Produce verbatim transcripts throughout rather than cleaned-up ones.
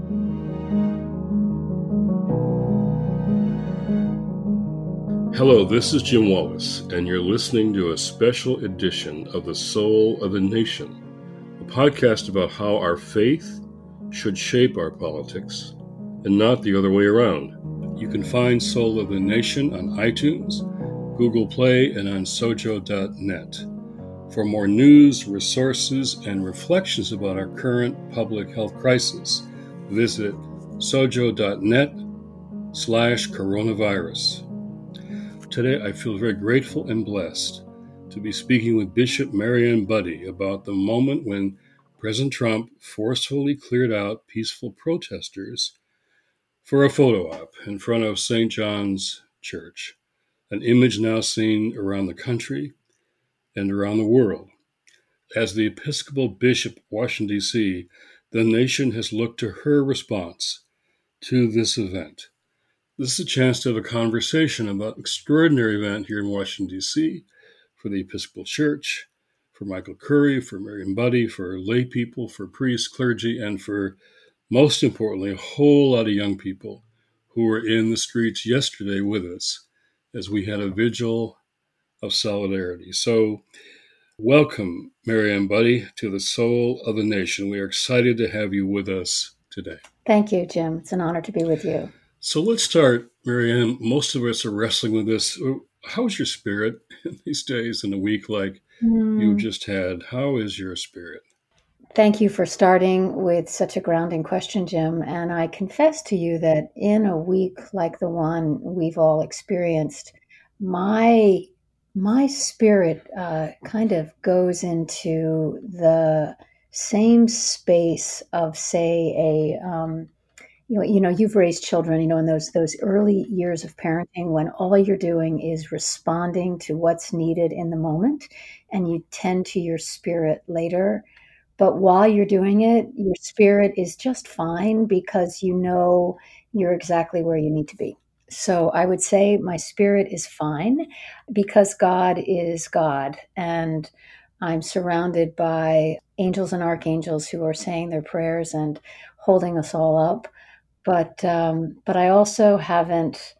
Hello, this is Jim Wallace, and you're listening to a special edition of The Soul of the Nation, a podcast about how our faith should shape our politics, and not the other way around. You can find Soul of the Nation on iTunes, Google Play, and on sojo dot net. For more news, resources, and reflections about our current public health crisis, visit sojo dot net slash coronavirus. Today, I feel very grateful and blessed to be speaking with Bishop Marianne Budde about the moment when President Trump forcefully cleared out peaceful protesters for a photo op in front of Saint John's Church, an image now seen around the country and around the world. As the Episcopal Bishop of Washington, D C, the nation has looked to her response to this event. This is a chance to have a conversation about an extraordinary event here in Washington, D C, for the Episcopal Church, for Michael Curry, for Marianne Budde, for lay people, for priests, clergy, and for, most importantly, a whole lot of young people who were in the streets yesterday with us as we had a vigil of solidarity. So welcome, Marianne Budde, to the Soul of the Nation. We are excited to have you with us today. Thank you, Jim. It's an honor to be with you. So let's start, Marianne. Most of us are wrestling with this. How's your spirit in these days, in a week like mm. you just had? How is your spirit? Thank you for starting with such a grounding question, Jim. And I confess to you that in a week like the one we've all experienced, my my spirit uh, kind of goes into the same space of, say, a um, You know, you know, you've raised children, you know, in those those early years of parenting when all you're doing is responding to what's needed in the moment, and you tend to your spirit later. But while you're doing it, your spirit is just fine because you know you're exactly where you need to be. So I would say my spirit is fine because God is God, and I'm surrounded by angels and archangels who are saying their prayers and holding us all up. But um, but I also haven't.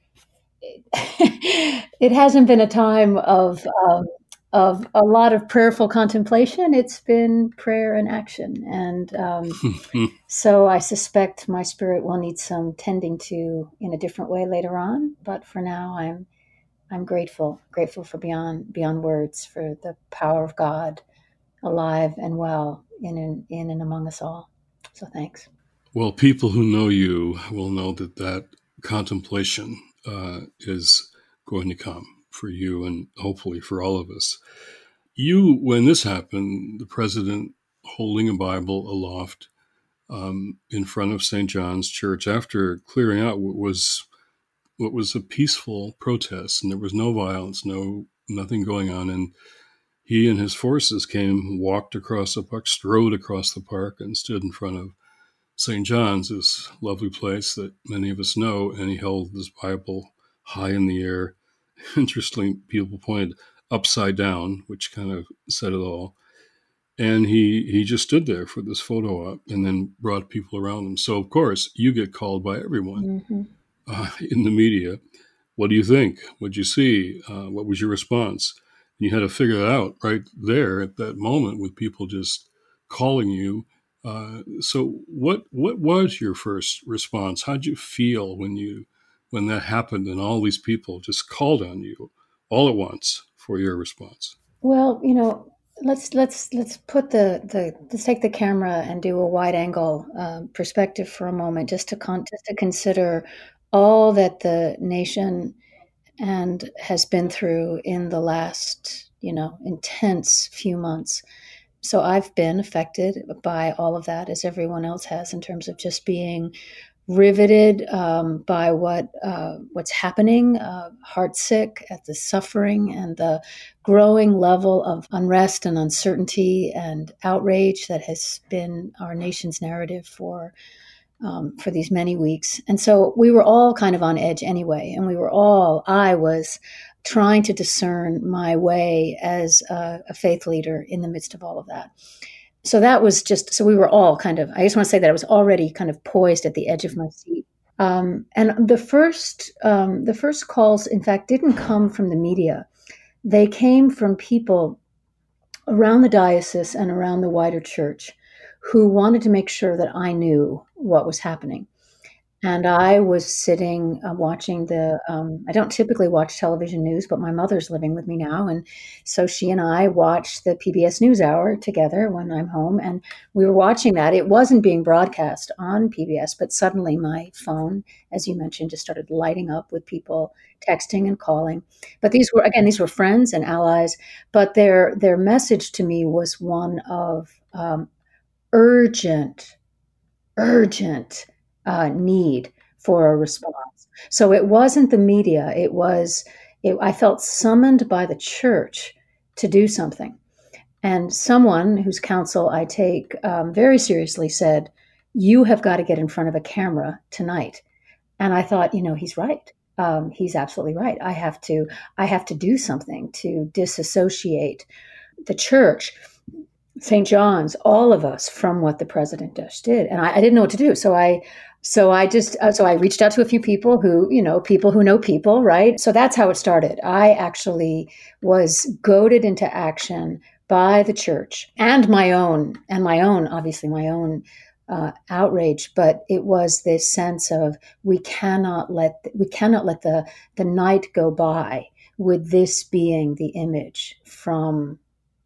It hasn't been a time of um, of a lot of prayerful contemplation. It's been prayer and action, and um, so I suspect my spirit will need some tending to in a different way later on. But for now, I'm I'm grateful, grateful for beyond beyond words for the power of God, alive and well in and in and among us all. So thanks. Well, people who know you will know that that contemplation uh, is going to come for you and hopefully for all of us. You, when this happened, the president holding a Bible aloft um, in front of Saint John's Church after clearing out what was what was a peaceful protest, and there was no violence, no nothing going on. And he and his forces came, walked across the park, strode across the park, and stood in front of Saint John's, this lovely place that many of us know, and he held this Bible high in the air. Interestingly, people pointed upside down, which kind of said it all. And he, he just stood there for this photo op and then brought people around him. So, of course, you get called by everyone mm-hmm. uh, in the media. What do you think? What did you see? Uh, what was your response? And you had to figure that out right there at that moment with people just calling you. Uh, so what what was your first response? How did you feel when you when that happened and all these people just called on you all at once for your response? Well, you know, let's let's let's put the the let's take the camera and do a wide angle uh, perspective for a moment, just to con- just to consider all that the nation and has been through in the last, you know, intense few months. So I've been affected by all of that, as everyone else has, in terms of just being riveted um, by what uh, what's happening, uh, heartsick at the suffering and the growing level of unrest and uncertainty and outrage that has been our nation's narrative for um, for these many weeks. And so we were all kind of on edge anyway, and we were all, I was trying to discern my way as a, a faith leader in the midst of all of that. so that was just, so we were all kind of, I just want to say that I was already kind of poised at the edge of my seat. Um, and the first, um, the first calls, in fact, didn't come from the media. They came from people around the diocese and around the wider church who wanted to make sure that I knew what was happening. And I was sitting uh, watching the, um, I don't typically watch television news, but my mother's living with me now. And so she and I watched the P B S NewsHour together when I'm home. And we were watching that. It wasn't being broadcast on P B S, but suddenly my phone, as you mentioned, just started lighting up with people texting and calling. But these were, again, these were friends and allies, but their, their message to me was one of um, urgent, urgent uh, need for a response. So it wasn't the media. It was, it, I felt summoned by the church to do something. And someone whose counsel I take um, very seriously said, you have got to get in front of a camera tonight. And I thought, you know, he's right. Um, he's absolutely right. I have to, I have to do something to disassociate the church, Saint John's, all of us from what the president just did. And I, I didn't know what to do. So I, so I just, uh, so I reached out to a few people who, you know, people who know people, right? So that's how it started. I actually was goaded into action by the church and my own, and my own, obviously my own uh, outrage. But it was this sense of we cannot let, we cannot let the, the night go by with this being the image from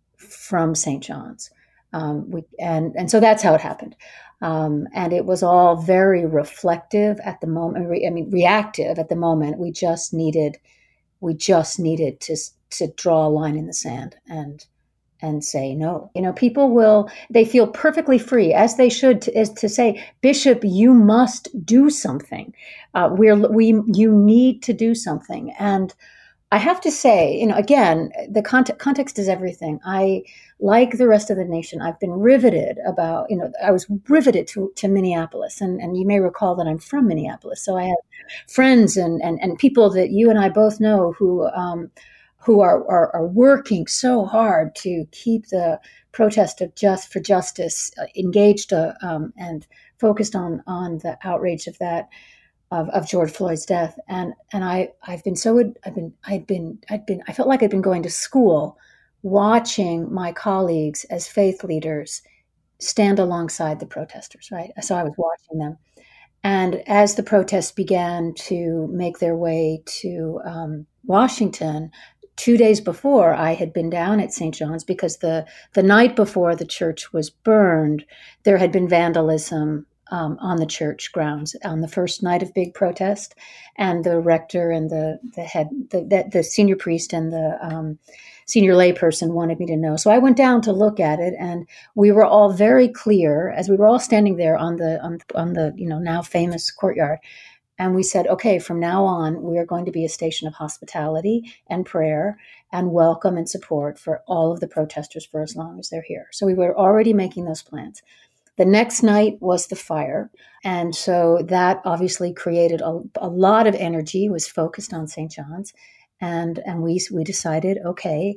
from Saint John's. Um, we, and, and so that's how it happened. Um, and it was all very reflective at the moment. Re, I mean, reactive at the moment. We just needed, we just needed to, to draw a line in the sand and, and say no. You know, people will, they feel perfectly free, as they should, to, is to say, Bishop, you must do something. Uh, we're, we, you need to do something. And I have to say, you know, again, the context, context is everything. I, like the rest of the nation, I've been riveted about, you know, I was riveted to, to Minneapolis. And, and you may recall that I'm from Minneapolis. So I have friends and, and, and people that you and I both know who, um, who are, are, are working so hard to keep the protest of just for justice uh, engaged uh, um, and focused on, on the outrage of that. Of, of George Floyd's death. And, and I, I've been so, I've been, I'd been, I'd been, I felt like I'd been going to school watching my colleagues as faith leaders stand alongside the protesters, right? So I was watching them. And as the protests began to make their way to um, Washington, two days before I had been down at Saint John's because the, the night before the church was burned, there had been vandalism Um, on the church grounds on the first night of big protest, and the rector and the the head, the the, the senior priest and the um, senior layperson wanted me to know. So I went down to look at it, and we were all very clear as we were all standing there on the on, on the you know now famous courtyard, and we said, okay, from now on we are going to be a station of hospitality and prayer and welcome and support for all of the protesters for as long as they're here. So we were already making those plans. The next night was the fire. And so that obviously created a, a lot of energy, was focused on Saint John's. And and we we decided, okay,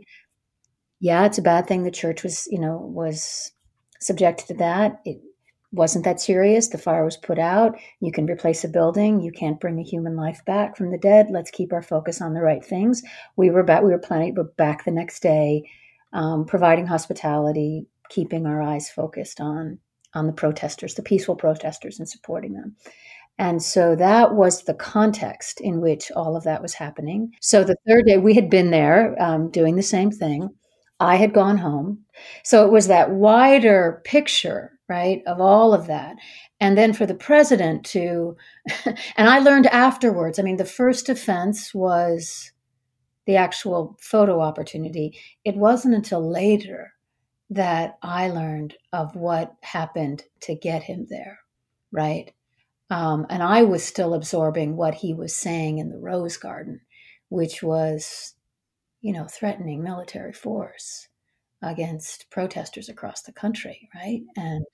yeah, it's a bad thing the church was, you know, was subjected to that. It wasn't that serious. The fire was put out. You can replace a building. You can't bring a human life back from the dead. Let's keep our focus on the right things. We were back, we were planning, but back the next day, um, providing hospitality, keeping our eyes focused on on the protesters, the peaceful protesters, and supporting them. And so that was the context in which all of that was happening. So the third day we had been there um, doing the same thing. I had gone home. So it was that wider picture, right, of all of that. And then for the president to, and I learned afterwards, I mean, the first offense was the actual photo opportunity. It wasn't until later that I learned of what happened to get him there, right? Um, and I was still absorbing what he was saying in the Rose Garden, which was, you know, threatening military force against protesters across the country, right? And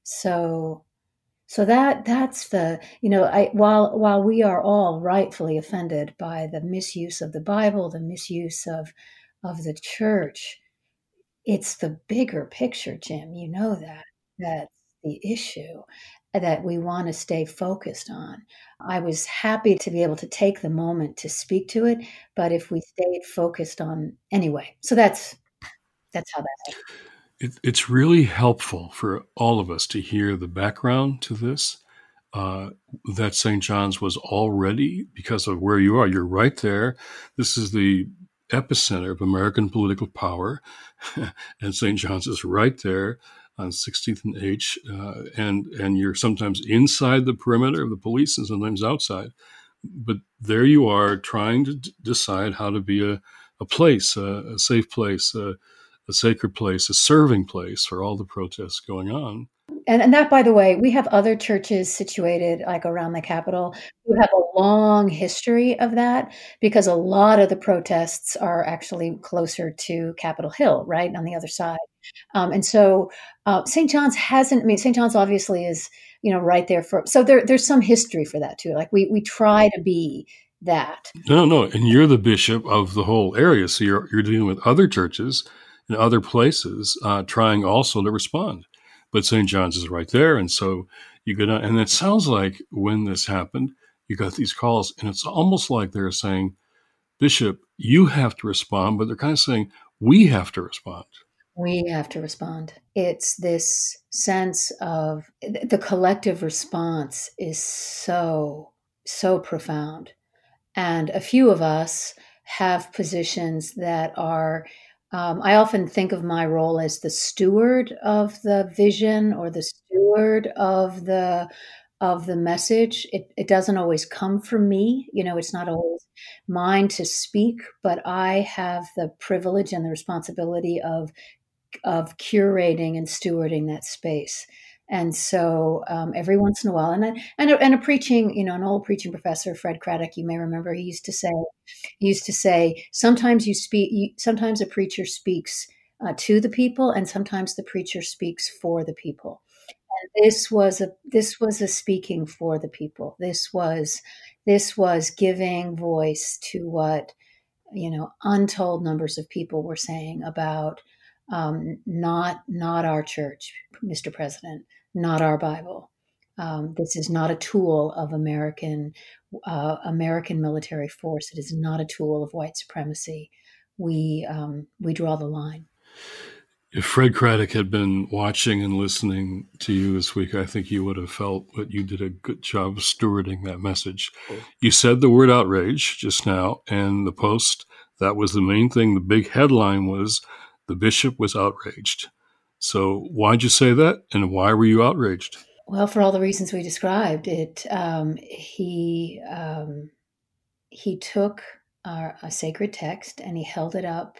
so, so that that's the, you know, I, while while we are all rightfully offended by the misuse of the Bible, the misuse of of the church, it's the bigger picture, Jim. You know that. That's the issue that we want to stay focused on. I was happy to be able to take the moment to speak to it, but if we stayed focused on anyway. So that's that's how that It, it's really helpful for all of us to hear the background to this. Uh, that Saint John's was already, because of where you are, you're right there. This is the epicenter of American political power, and Saint John's is right there on sixteenth and H, uh, and and you're sometimes inside the perimeter of the police and sometimes outside. But there you are trying to d- decide how to be a, a place, a, a safe place, a, a sacred place, a serving place for all the protests going on. And, and that, by the way, we have other churches situated like around the Capitol who have a long history of that because a lot of the protests are actually closer to Capitol Hill, right, on the other side. Um, and so uh, Saint John's hasn't, I mean, Saint John's obviously is, you know, right there for, so there, there's some history for that too. Like we, we try to be that. No, no, and you're the bishop of the whole area, so you're you're dealing with other churches in other places, uh, trying also to respond. But Saint John's is right there, and so you go down. And it sounds like when this happened, you got these calls, and it's almost like they're saying, "Bishop, you have to respond," but they're kind of saying, "We have to respond." We have to respond. It's this sense of the collective response is so, so profound. And a few of us have positions that are, um, I often think of my role as the steward of the vision or the steward of the of the message. It, it doesn't always come from me. You know, it's not always mine to speak, but I have the privilege and the responsibility of of curating and stewarding that space. And so um, every once in a while, and a, and, a, and a preaching, you know, an old preaching professor, Fred Craddock, you may remember, he used to say, he used to say, sometimes you speak, you, sometimes a preacher speaks uh, to the people, and sometimes the preacher speaks for the people. And this was a this was a speaking for the people. This was this was giving voice to what, you know, untold numbers of people were saying about um, not not our church, Mister President, not our Bible. Um, this is not a tool of American uh, American military force. It is not a tool of white supremacy. We um, we draw the line. If Fred Craddock had been watching and listening to you this week, I think you would have felt that you did a good job of stewarding that message. You said the word outrage just now, and the Post, that was the main thing. The big headline was the bishop was outraged. So why'd you say that, and why were you outraged? Well, for all the reasons we described, it um, he um, he took our, a sacred text and he held it up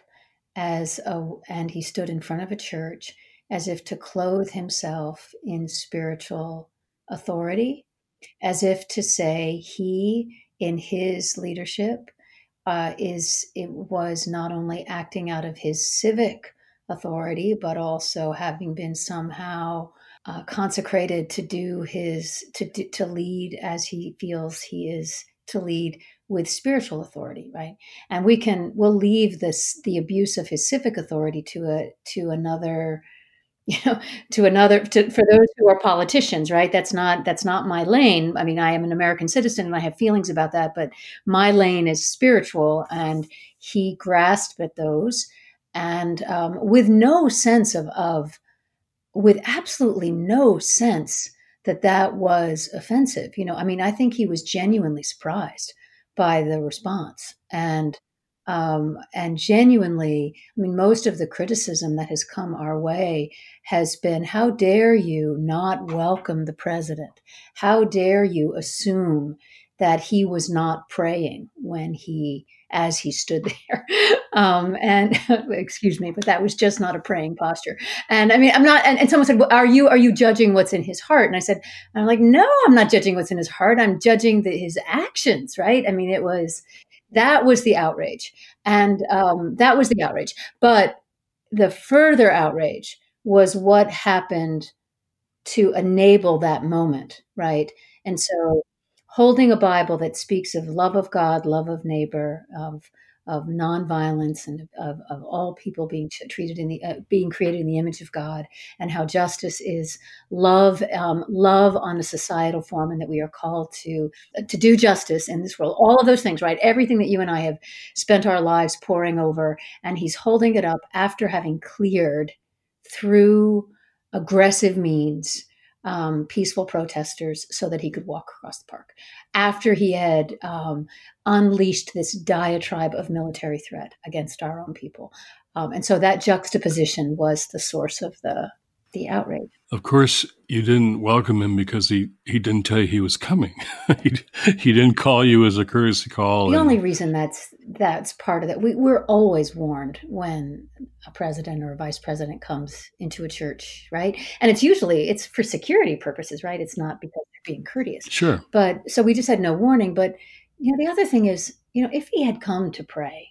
as a, and he stood in front of a church as if to clothe himself in spiritual authority, as if to say he, in his leadership, uh, is it was not only acting out of his civic authority, but also having been somehow uh, consecrated to do his to to lead as he feels he is to lead with spiritual authority, right? And we can we'll leave this the abuse of his civic authority to a to another, you know, to another to, for those who are politicians, right? That's not that's not my lane. I mean, I am an American citizen and I have feelings about that, but my lane is spiritual, and he grasped at those, and um, with no sense of of with absolutely no sense that that was offensive. You know, I mean, I think he was genuinely surprised by the response, and um, and genuinely, I mean, most of the criticism that has come our way has been, how dare you not welcome the president? How dare you assume that he was not praying when he, as he stood there? Um, and excuse me, but that was just not a praying posture. And I mean, I'm not, and, and someone said, well, are you, are you judging what's in his heart? And I said, I'm like, no, I'm not judging what's in his heart. I'm judging the, his actions, right? I mean, it was, that was the outrage. And um, that was the outrage. But the further outrage was what happened to enable that moment, right? And so holding a Bible that speaks of love of God, love of neighbor, of of nonviolence and of, of all people being treated in the uh, being created in the image of God, and how justice is love, um, love on a societal form, and that we are called to to do justice in this world. All of those things, right? Everything that you and I have spent our lives poring over, and he's holding it up after having cleared through aggressive means um, peaceful protesters so that he could walk across the park. After he had um, unleashed this diatribe of military threat against our own people. Um, and so that juxtaposition was the source of the the outrage. Of course, you didn't welcome him because he, he didn't tell you he was coming. he, he didn't call you as a courtesy call. The and... only reason that's that's part of it, we, we're always warned when a president or a vice president comes into a church, right? And it's usually, it's for security purposes, right? It's not because they're being courteous. Sure. But so we just had no warning. But, you know, the other thing is, you know, if he had come to pray,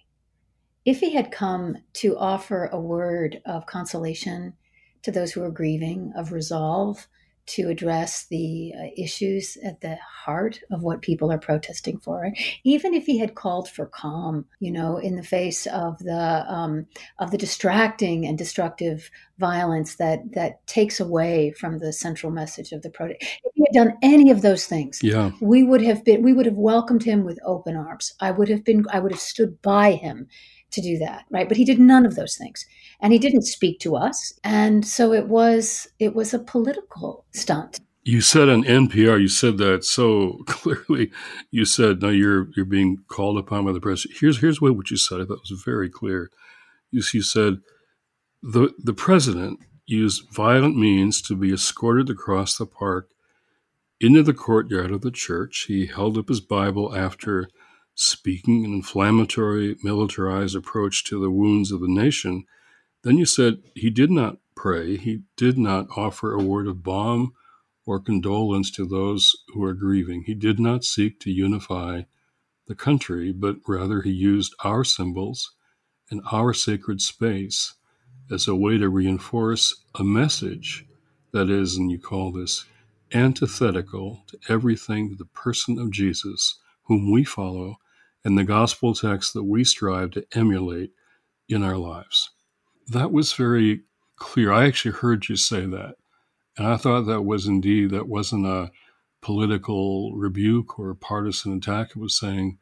if he had come to offer a word of consolation to those who are grieving, of resolve to address the uh, issues at the heart of what people are protesting for, right? Even if he had called for calm, you know, in the face of the um, of the distracting and destructive violence that that takes away from the central message of the protest. If he had done any of those things, yeah. we would have been we would have welcomed him with open arms. I would have been I would have stood by him to do that, right? But he did none of those things, and he didn't speak to us, and so it was it was a political stunt. You said on N P R, you said that so clearly. You said, "No, you're you're being called upon by the president." Here's here's what you said. I thought was very clear. You, you said the the president used violent means to be escorted across the park into the courtyard of the church. He held up his Bible after speaking an inflammatory, militarized approach to the wounds of the nation. Then you said he did not pray. He did not offer a word of balm or condolence to those who are grieving. He did not seek to unify the country, but rather he used our symbols and our sacred space as a way to reinforce a message that is, and you call this, antithetical to everything that the person of Jesus, whom we follow, and the gospel text that we strive to emulate in our lives. That was very clear. I actually heard you say that. And I thought that was indeed, that wasn't a political rebuke or a partisan attack. It was saying,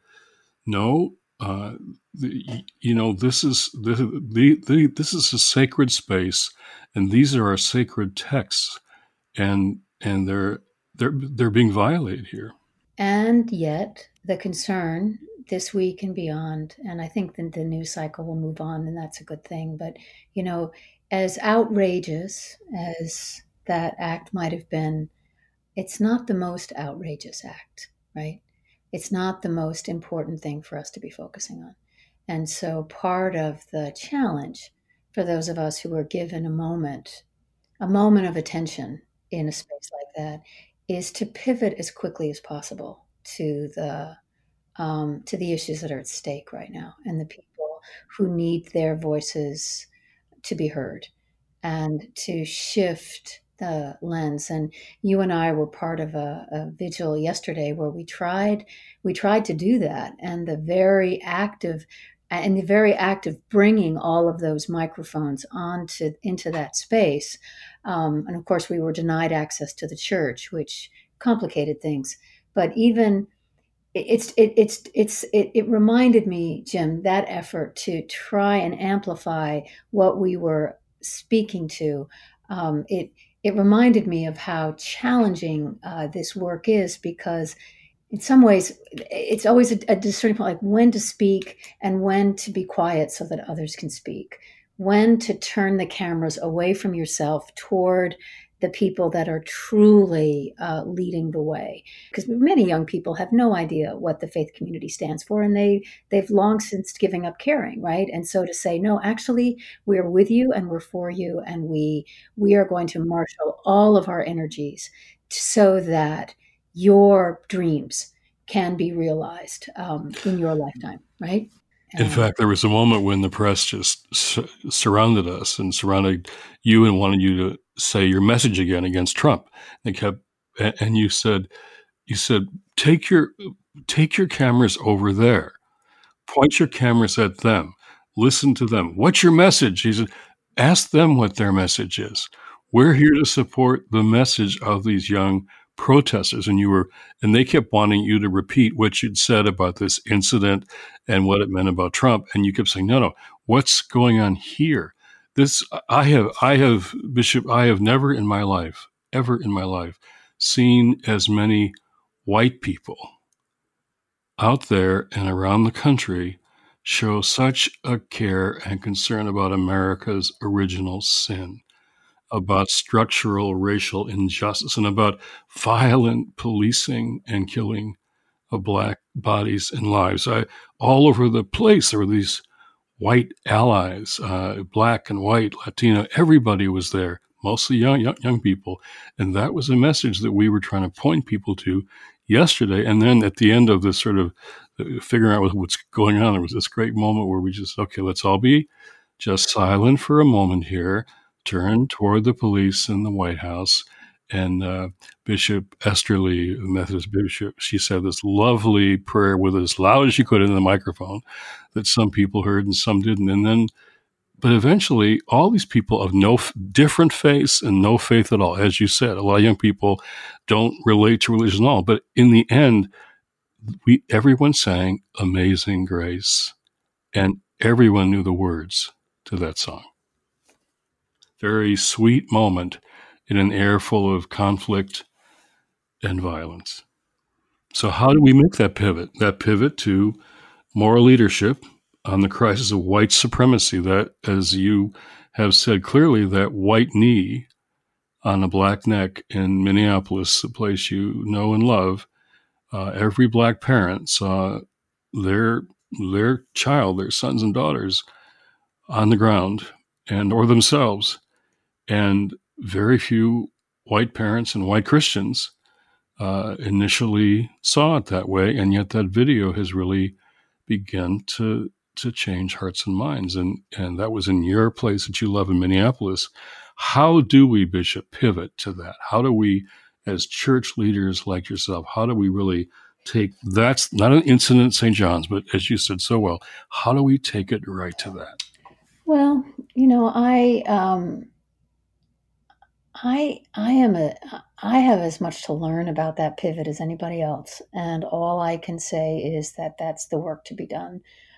no, uh, the, you know, this is the, the, the, this is a sacred space, and these are our sacred texts, and and they're they're they're being violated here. And yet, the concern this week and beyond, and I think that the news cycle will move on, and that's a good thing. But, you know, as outrageous as that act might have been, it's not the most outrageous act, right? It's not the most important thing for us to be focusing on. And so part of the challenge for those of us who are given a moment, a moment of attention in a space like that, is to pivot as quickly as possible to the um, to the issues that are at stake right now and the people who need their voices to be heard, and to shift the lens. And you and I were part of a, a vigil yesterday where we tried we tried to do that, and the very act of and the very act of bringing all of those microphones onto into that space. Um, and of course, we were denied access to the church, which complicated things. But even it's it, it's it's it, it reminded me, Jim, that effort to try and amplify what we were speaking to. Um, it it reminded me of how challenging uh, this work is, because in some ways, it's always a, a discerning point, like when to speak and when to be quiet so that others can speak, when to turn the cameras away from yourself toward the people that are truly uh, leading the way. Because many young people have no idea what the faith community stands for, and they, they've long since given up caring, right? And so to say, no, actually, we're with you and we're for you, and we we are going to marshal all of our energies so that your dreams can be realized um, in your lifetime, right? In fact, there was a moment when the press just su- surrounded us and surrounded you and wanted you to say your message again against Trump. They kept, and you said, you said, take your take your cameras over there. Point your cameras at them. Listen to them. What's your message? He said, ask them what their message is. We're here to support the message of these young protesters. And you were, and they kept wanting you to repeat what you'd said about this incident and what it meant about Trump. And you kept saying, no, no, what's going on here? This, I have, I have, Bishop, I have never in my life, ever in my life, seen as many white people out there and around the country show such a care and concern about America's original sin, about structural racial injustice, and about violent policing and killing of Black bodies and lives. I, all over the place, there were these white allies, uh, Black and white, Latino, everybody was there, mostly young, young, young people. And that was a message that we were trying to point people to yesterday. And then at the end of this sort of figuring out what's going on, there was this great moment where we just, okay, let's all be just silent for a moment here, turn toward the police in the White House. And uh, Bishop Esterly, Methodist bishop, she said this lovely prayer with as loud as she could in the microphone that some people heard and some didn't. And then, but eventually, all these people of no different faith and no faith at all, as you said, a lot of young people don't relate to religion at all. But in the end, we everyone sang "Amazing Grace," and everyone knew the words to that song. Very sweet moment in an air full of conflict and violence. So how do we make that pivot? That pivot to moral leadership on the crisis of white supremacy, that, as you have said clearly, that white knee on a Black neck in Minneapolis, the place you know and love, uh, every Black parent saw their their child, their sons and daughters on the ground, and or themselves. And very few white parents and white Christians uh, initially saw it that way, and yet that video has really begun to to change hearts and minds. And and that was in your place that you love in Minneapolis. How do we, Bishop, pivot to that? How do we, as church leaders like yourself, how do we really take, that's not an incident at Saint John's, but as you said so well, how do we take it right to that? Well, you know, I um, I I am a I have as much to learn about that pivot as anybody else, and all I can say is that that's the work to be done.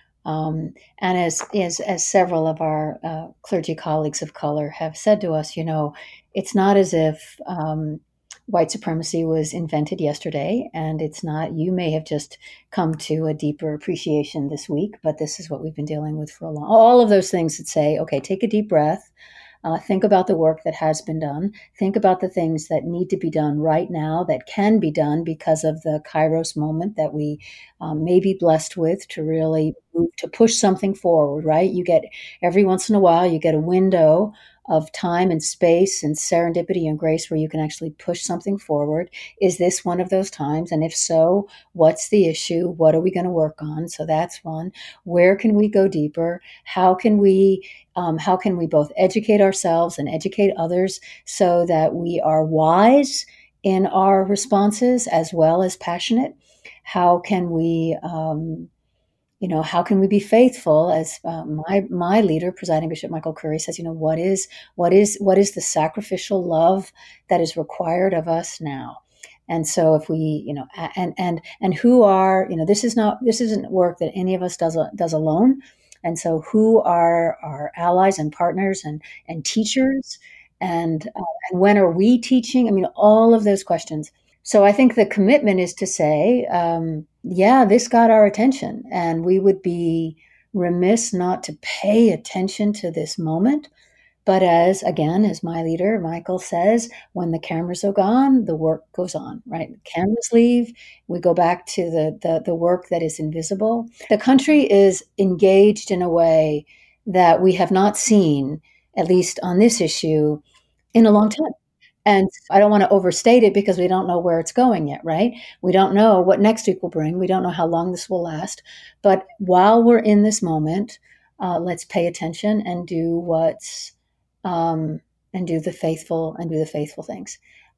Um, and as, as as several of our uh, clergy colleagues of color have said to us, you know, it's not as if um, white supremacy was invented yesterday, and it's not. You may have just come to a deeper appreciation this week, but this is what we've been dealing with for a long. All of those things that say, okay, take a deep breath. Uh, think about the work that has been done. Think about the things that need to be done right now that can be done because of the Kairos moment that we um, may be blessed with to really move, to push something forward, right? You get, every once in a while, you get a window of time and space and serendipity and grace where you can actually push something forward. Is this one of those times? And if so, what's the issue? What are we going to work on? So that's one. Where can we go deeper? How can we um, how can we both educate ourselves and educate others so that we are wise in our responses as well as passionate? How can we um, You know, how can we be faithful? As uh, my my leader, Presiding Bishop Michael Curry, says, you know, what is what is what is the sacrificial love that is required of us now? And so, if we, you know, and and and who are, you know, this is not this isn't work that any of us does does alone. And so, who are our allies and partners and and teachers, and uh, and when are we teaching? I mean, all of those questions. So I think the commitment is to say, um, yeah, this got our attention, and we would be remiss not to pay attention to this moment. But as, again, as my leader, Michael says, when the cameras are gone, the work goes on, right? The cameras leave, we go back to the, the, the work that is invisible. The country is engaged in a way that we have not seen, at least on this issue, in a long time. And I don't want to overstate it because we don't know where it's going yet, right? We don't know what next week will bring. We don't know how long this will last. But while we're in this moment, uh, let's pay attention and do what's um, and do the faithful and do the faithful things.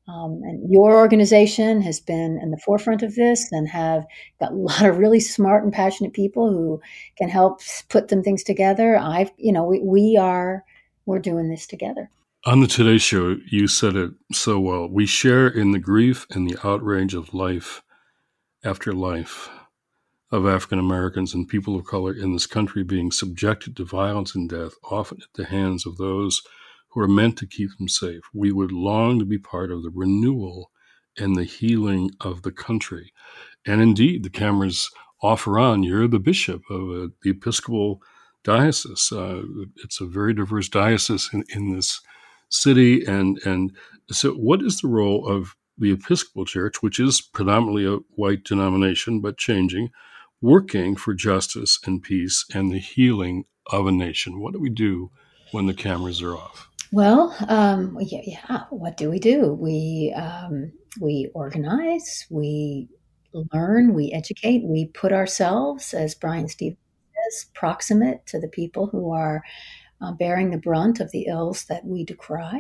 Um, and your organization has been in the forefront of this and have got a lot of really smart and passionate people who can help put them things together. I've, you know, we, we are, we're doing this together. On the Today Show, you said it so well. We share in the grief and the outrage of life after life of African Americans and people of color in this country being subjected to violence and death, often at the hands of those who are meant to keep them safe. We would long to be part of the renewal and the healing of the country. And indeed, the cameras offer on, you're the bishop of uh, the Episcopal Diocese. Uh, it's a very diverse diocese in, in this city. And, and so what is the role of the Episcopal Church, which is predominantly a white denomination, but changing, working for justice and peace and the healing of a nation? What do we do when the cameras are off? Well, um, yeah, yeah, what do we do? We um, we organize, we learn, we educate, we put ourselves, as Bryan Stevenson says, proximate to the people who are uh, bearing the brunt of the ills that we decry.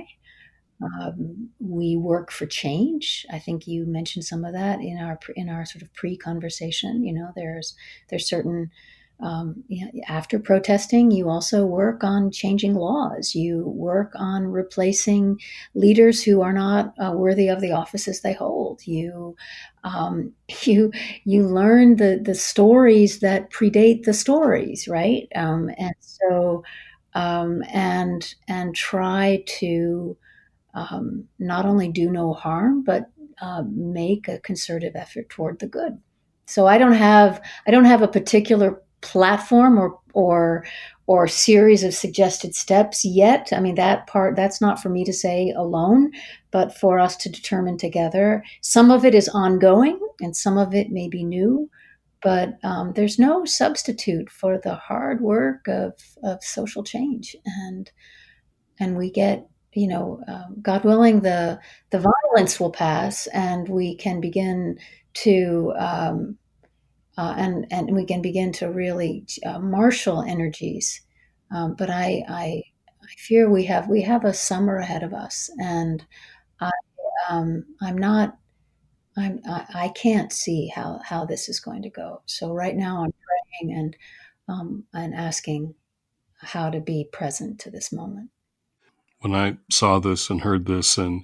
Um, we work for change. I think you mentioned some of that in our in our sort of pre-conversation. You know, there's there's certain um, you know, after protesting, you also work on changing laws. You work on replacing leaders who are not uh, worthy of the offices they hold. You um, you you learn the the stories that predate the stories, right? Um, and so um, and and try to um, not only do no harm, but uh, make a concerted effort toward the good. So I don't have I don't have a particular platform or or or series of suggested steps yet. I mean, that part, that's not for me to say alone, but for us to determine together. Some of it is ongoing and some of it may be new, but um, there's no substitute for the hard work of, of social change. And and we get, you know, um, God willing, the the violence will pass, and we can begin to um, uh, and and we can begin to really uh, marshal energies. Um, but I, I I fear we have we have a summer ahead of us, and I um, I'm not I'm I, I can't see how how this is going to go. So right now I'm praying and um, and asking how to be present to this moment. When I saw this and heard this, and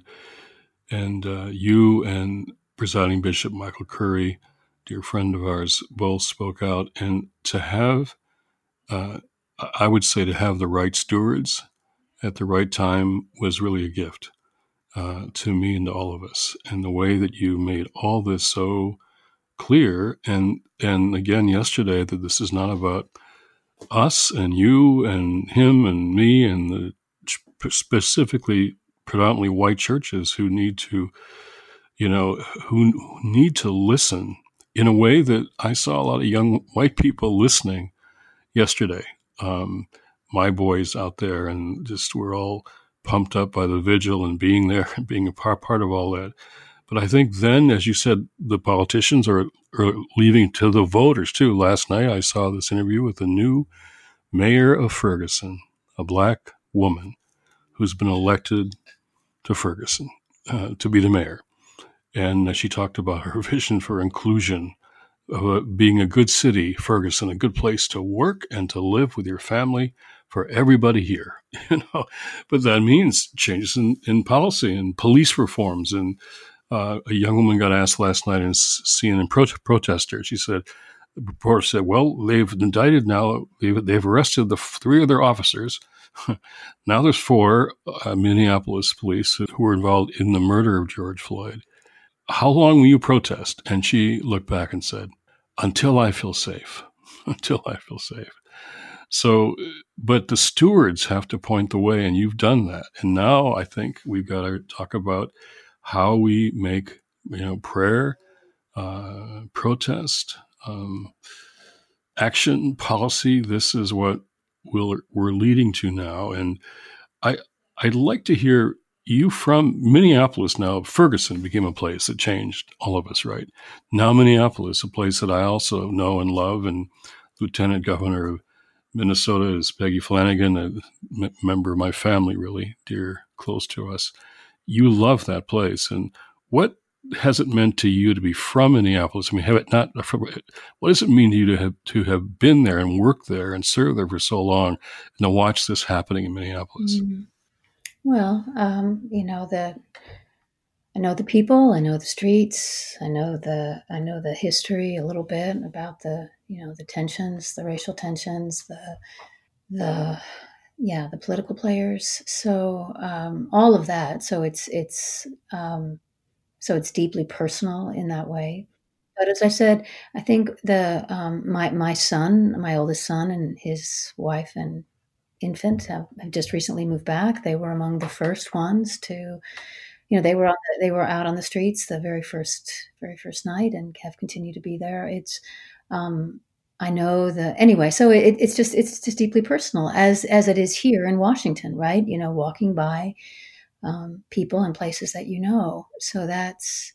and uh, you and presiding Bishop Michael Curry, dear friend of ours, both spoke out, and to have, uh, I would say, to have the right stewards at the right time was really a gift uh, to me and to all of us. And the way that you made all this so clear, and and again yesterday, that this is not about us and you and him and me and the specifically predominantly white churches who need to, you know, who need to listen in a way that I saw a lot of young white people listening yesterday. Um, my boys out there, and just we're all pumped up by the vigil and being there and being a part, part of all that. But I think then, as you said, the politicians are, are leaving to the voters too. Last night I saw this interview with the new mayor of Ferguson, a black woman who's been elected to Ferguson uh, to be the mayor. And uh, she talked about her vision for inclusion, of uh, being a good city, Ferguson, a good place to work and to live with your family for everybody here. You know, but that means changes in, in policy and police reforms. And uh, a young woman got asked last night in C N N pro- protester. She said, the reporter said, well, they've indicted now, they've, they've arrested the three of their officers. Now there's four uh, Minneapolis police who were involved in the murder of George Floyd. How long will you protest? And she looked back and said, until I feel safe, until I feel safe. So, but the stewards have to point the way, and you've done that. And now I think we've got to talk about how we make, you know, prayer, uh, protest, um, action, policy. This is what we'll, we're leading to now. And I, I'd like to hear you from Minneapolis. Now, Ferguson became a place that changed all of us, right? Now Minneapolis, a place that I also know and love, and Lieutenant Governor of Minnesota is Peggy Flanagan, a m- member of my family, really dear, close to us. you love that place. And what has it meant to you to be from Minneapolis? I mean, have it not? What does it mean to you to have to have been there and worked there and served there for so long, and to watch this happening in Minneapolis? Mm. Well, um, you know the. I know the people. I know the streets. I know the. I know the history a little bit about the. You know the tensions, the racial tensions, the. The. Yeah, the political players. So um, all of that. So it's it's. Um, So it's deeply personal in that way. But as I said, I think the um, my my son, my oldest son, and his wife and infant have, have just recently moved back. They were among the first ones to, you know, they were on the, they were out on the streets the very first very first night and have continued to be there. It's um, I know the anyway. So it, it's just it's just deeply personal as as it is here in Washington, right? You know, walking by um, people and places that you know. So that's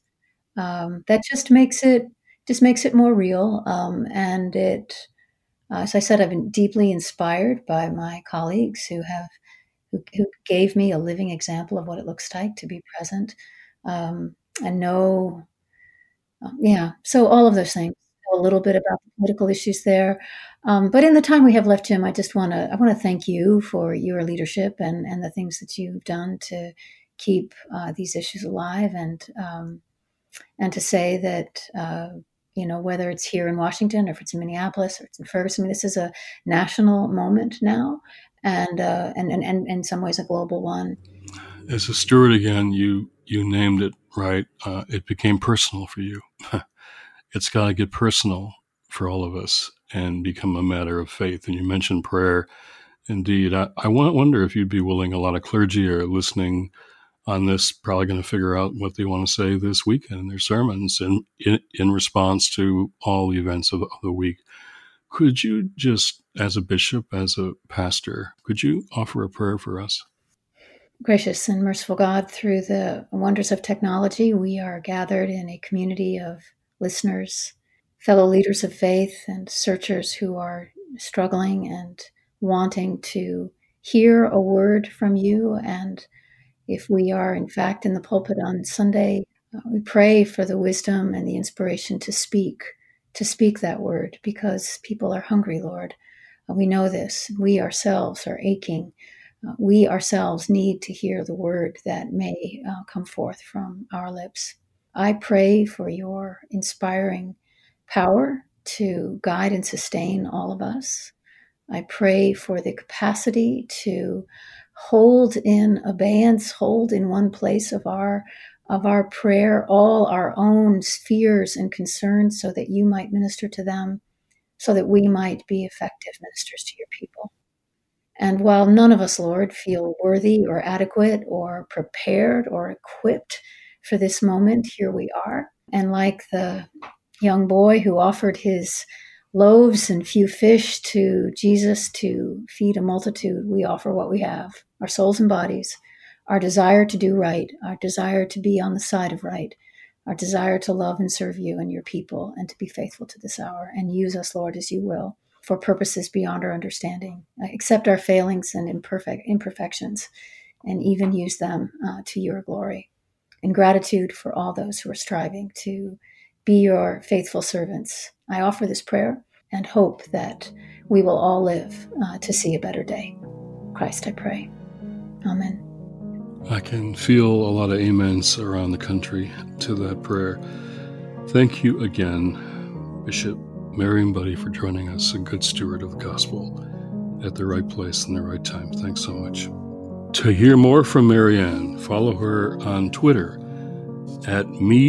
um, that just makes it just makes it more real. Um, and it, uh, as I said, I've been deeply inspired by my colleagues who have who, who gave me a living example of what it looks like to be present um, and know. Um, yeah, so all of those things. A little bit about the political issues there, um, but in the time we have left, Jim, I just want to I want to thank you for your leadership and and the things that you've done to keep uh, these issues alive, and um, and to say that uh, you know whether it's here in Washington or if it's in Minneapolis or it's in Ferguson, I mean, this is a national moment now, and uh, and, and and in some ways a global one. As a steward again, you you named it right. Uh, it became personal for you. It's got to get personal for all of us and become a matter of faith. And you mentioned prayer. Indeed, I, I wonder if you'd be willing, a lot of clergy are listening on this, probably going to figure out what they want to say this weekend in their sermons in, in, in response to all the events of the, of the week. Could you just, as a bishop, as a pastor, could you offer a prayer for us? Gracious and merciful God, through the wonders of technology, we are gathered in a community of listeners, fellow leaders of faith, and searchers who are struggling and wanting to hear a word from you. And if we are, in fact, in the pulpit on Sunday, uh, we pray for the wisdom and the inspiration to speak, to speak that word, because people are hungry, Lord. Uh, we know this. We ourselves are aching. Uh, we ourselves need to hear the word that may uh, come forth from our lips. I pray for your inspiring power to guide and sustain all of us. I pray for the capacity to hold in abeyance, hold in one place of our of our prayer all our own fears and concerns, so that you might minister to them, so that we might be effective ministers to your people. And while none of us, Lord, feel worthy or adequate or prepared or equipped for this moment, here we are. And like the young boy who offered his loaves and few fish to Jesus to feed a multitude, we offer what we have, our souls and bodies, our desire to do right, our desire to be on the side of right, our desire to love and serve you and your people, and to be faithful to this hour. And use us, Lord, as you will, for purposes beyond our understanding. Accept our failings and imperfect imperfections, and even use them uh, to your glory. In gratitude for all those who are striving to be your faithful servants, I offer this prayer and hope that we will all live uh, to see a better day. Christ, I pray. Amen. I can feel a lot of amens around the country to that prayer. Thank you again, Bishop Marian Budde, for joining us, a good steward of the gospel at the right place and the right time. Thanks so much. To hear more from Marianne, follow her on Twitter at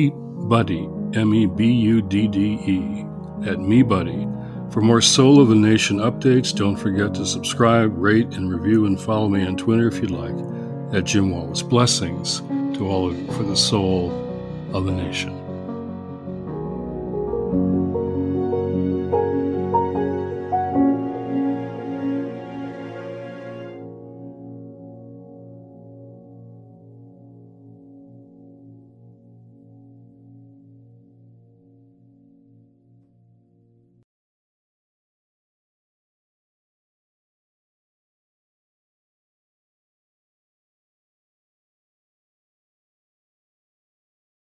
MeBudde, M E B U D D E, at MeBudde. For more Soul of the Nation updates, don't forget to subscribe, rate, and review, and follow me on Twitter if you'd like, at Jim Wallis. Blessings to all of you for the soul of the nation.